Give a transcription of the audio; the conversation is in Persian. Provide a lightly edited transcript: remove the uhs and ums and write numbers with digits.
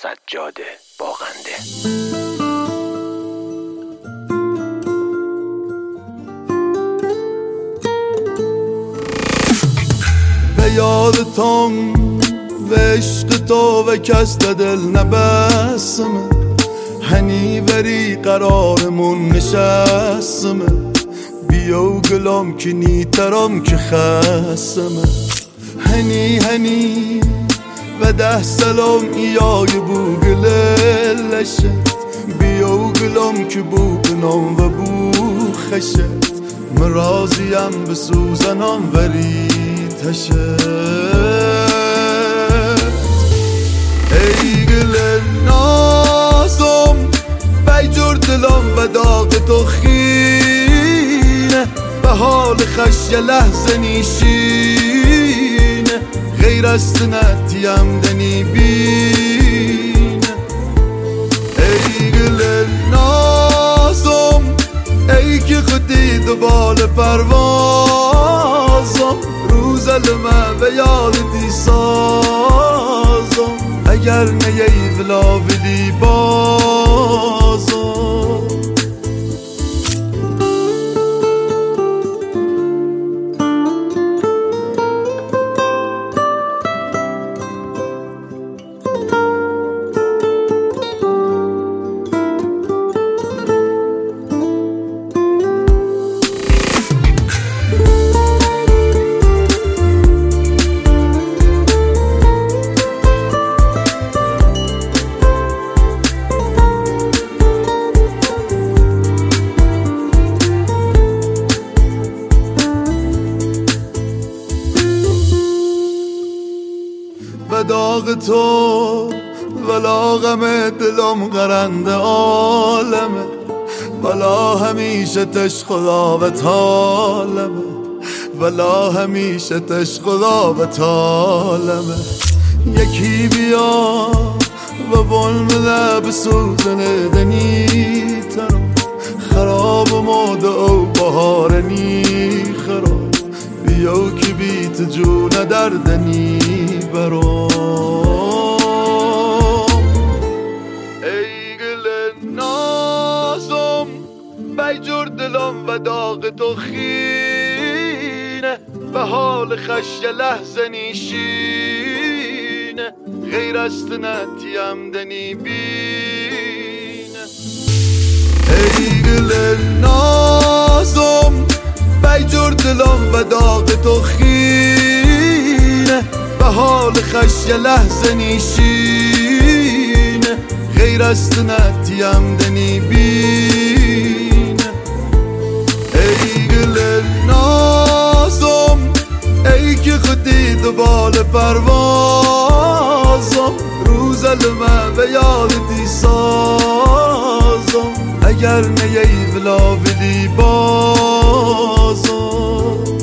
سجاده باغنده. به یادتم و عشق تو و کس دل نبسمه، هنی وری قرارمون نشستمه، بیو گلام که نیترام که خستمه، هنی و 10 سلام ایای بو گللشت، بیو گلام که بو بنام و بو خشت، مرازیم به سوزنام ورید هشت. ای گل نازم بی جور دلم و داغ تو خینه، به حال خش یه لحظه نیشینه، غیر از نتیم دنی بینه. ای گل نازم ای که خودی دوبال پروازم، روز لمه به یادتی سازم، اگر نیی ولا بدی بازم. به داغ تو ولا غم دلم غرنده عالمه، ولا همیشه تش خدا و طالمه، ولا همیشه تش خدا و طالمه. یکی بیا و بلم لب سوزن دنی ترم، خراب ماده او بهارنی خراب، بیو که بیت جون دردنی برام. ای گل نازم بی جور دلم و داغ تو خینه، به حال خش یه لحظه نیشینه، غیر از نتیم دنی بینه. ای گل نازم بی جور دلم و داغ تو خینه، به حال خش یه لحظه نیشینه، غیر از نتیم دنی بینه. ای گل نازم ای که خودی دوبال پروازم، روز لمه به یادتی سازم، اگر نیی ولا بدی بازم.